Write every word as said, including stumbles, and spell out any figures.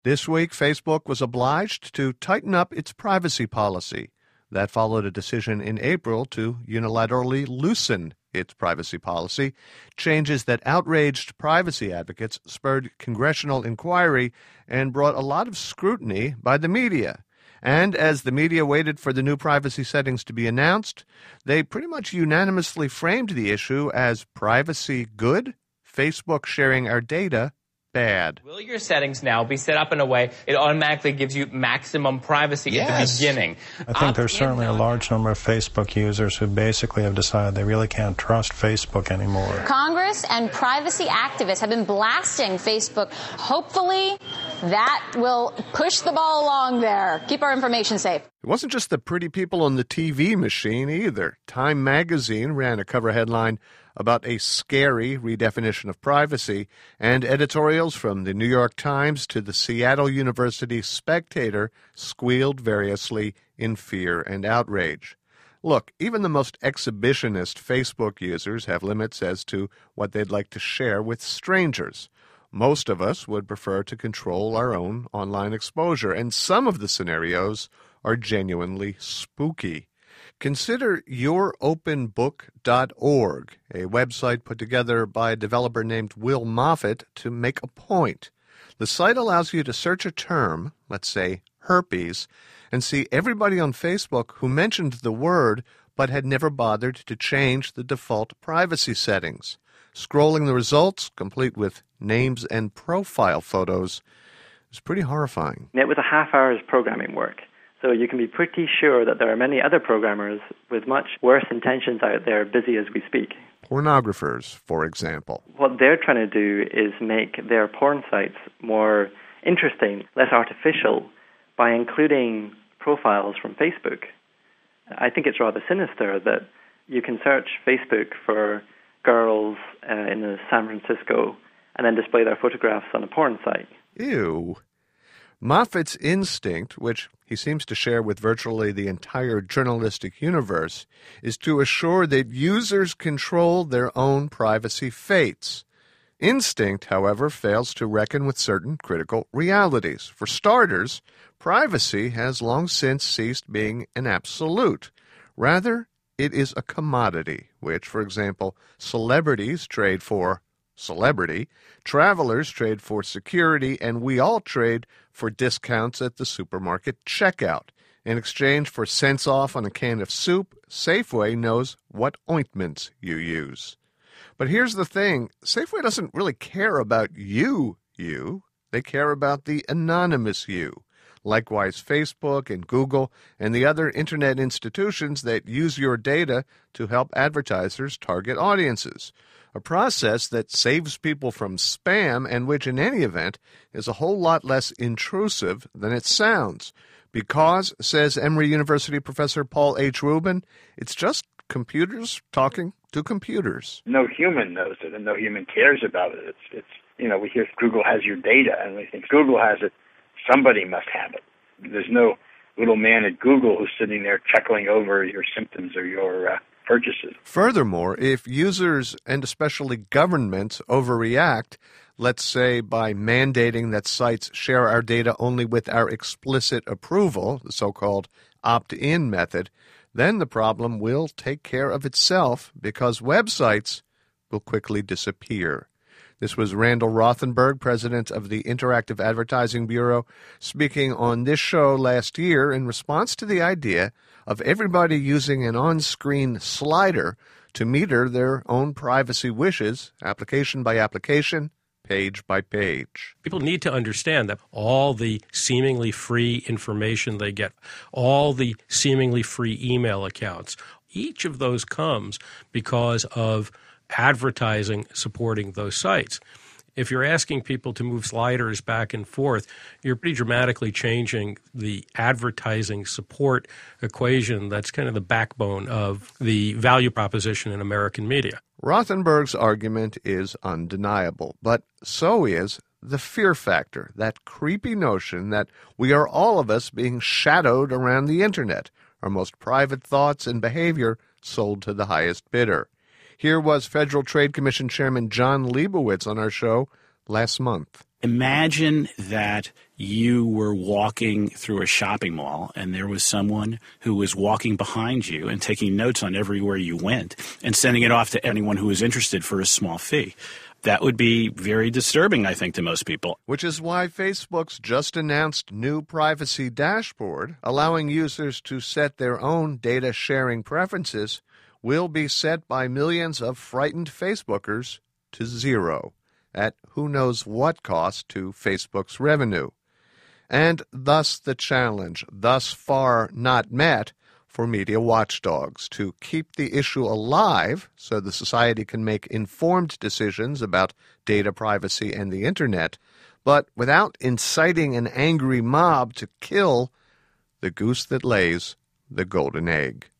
This week, Facebook was obliged to tighten up its privacy policy. That followed a decision in April to unilaterally loosen its privacy policy, changes that outraged privacy advocates, spurred congressional inquiry, and brought a lot of scrutiny by the media. And as the media waited for the new privacy settings to be announced, they pretty much unanimously framed the issue as privacy good, Facebook sharing our data bad. Will your settings now be set up in a way it automatically gives you maximum privacy yes. at the beginning? I think there's certainly a large number of Facebook users who basically have decided they really can't trust Facebook anymore. Congress and privacy activists have been blasting Facebook. Hopefully, that will push the ball along there. Keep our information safe. It wasn't just the pretty people on the T V machine either. Time magazine ran a cover headline about a scary redefinition of privacy, and editorials from the New York Times to the Seattle University Spectator squealed variously in fear and outrage. Look, even the most exhibitionist Facebook users have limits as to what they'd like to share with strangers. Most of us would prefer to control our own online exposure, and some of the scenarios are genuinely spooky. Consider your open book dot org, a website put together by a developer named Will Moffat to make a point. The site allows you to search a term, let's say herpes, and see everybody on Facebook who mentioned the word but had never bothered to change the default privacy settings. Scrolling the results, complete with names and profile photos, is pretty horrifying. It was a half hour's programming work. So you can be pretty sure that there are many other programmers with much worse intentions out there busy as we speak. Pornographers, for example. What they're trying to do is make their porn sites more interesting, less artificial, by including profiles from Facebook. I think it's rather sinister that you can search Facebook for girls uh, in San Francisco and then display their photographs on a porn site. Ew. Moffat's instinct, which he seems to share with virtually the entire journalistic universe, is to assure that users control their own privacy fates. Instinct, however, fails to reckon with certain critical realities. For starters, privacy has long since ceased being an absolute. Rather, it is a commodity, which, for example, celebrities trade for celebrity, travelers trade for security, and we all trade for discounts at the supermarket checkout. In exchange for cents off on a can of soup, Safeway knows what ointments you use. But here's the thing, Safeway doesn't really care about you, you. They care about the anonymous you. Likewise, Facebook and Google and the other internet institutions that use your data to help advertisers target audiences. A process that saves people from spam and which, in any event, is a whole lot less intrusive than it sounds. Because, says Emory University professor Paul H. Rubin, it's just computers talking to computers. No human knows it and no human cares about it. It's, it's you know, we hear Google has your data and we think Google has it. Somebody must have it. There's no little man at Google who's sitting there chuckling over your symptoms or your uh, purchases. Furthermore, if users and especially governments overreact, let's say by mandating that sites share our data only with our explicit approval, the so-called opt-in method, then the problem will take care of itself because websites will quickly disappear. This was Randall Rothenberg, president of the Interactive Advertising Bureau, speaking on this show last year in response to the idea of everybody using an on-screen slider to meter their own privacy wishes, application by application, page by page. People need to understand that all the seemingly free information they get, all the seemingly free email accounts, each of those comes because of advertising supporting those sites. If you're asking people to move sliders back and forth, you're pretty dramatically changing the advertising support equation that's kind of the backbone of the value proposition in American media. Rothenberg's argument is undeniable, but so is the fear factor, that creepy notion that we are all of us being shadowed around the Internet, our most private thoughts and behavior sold to the highest bidder. Here was Federal Trade Commission Chairman John Leibowitz on our show last month. Imagine that you were walking through a shopping mall and there was someone who was walking behind you and taking notes on everywhere you went and sending it off to anyone who was interested for a small fee. That would be very disturbing, I think, to most people. Which is why Facebook's just announced new privacy dashboard, allowing users to set their own data sharing preferences, will be set by millions of frightened Facebookers to zero, at who knows what cost to Facebook's revenue. And thus the challenge, thus far not met, for media watchdogs to keep the issue alive so the society can make informed decisions about data privacy and the Internet, but without inciting an angry mob to kill the goose that lays the golden egg.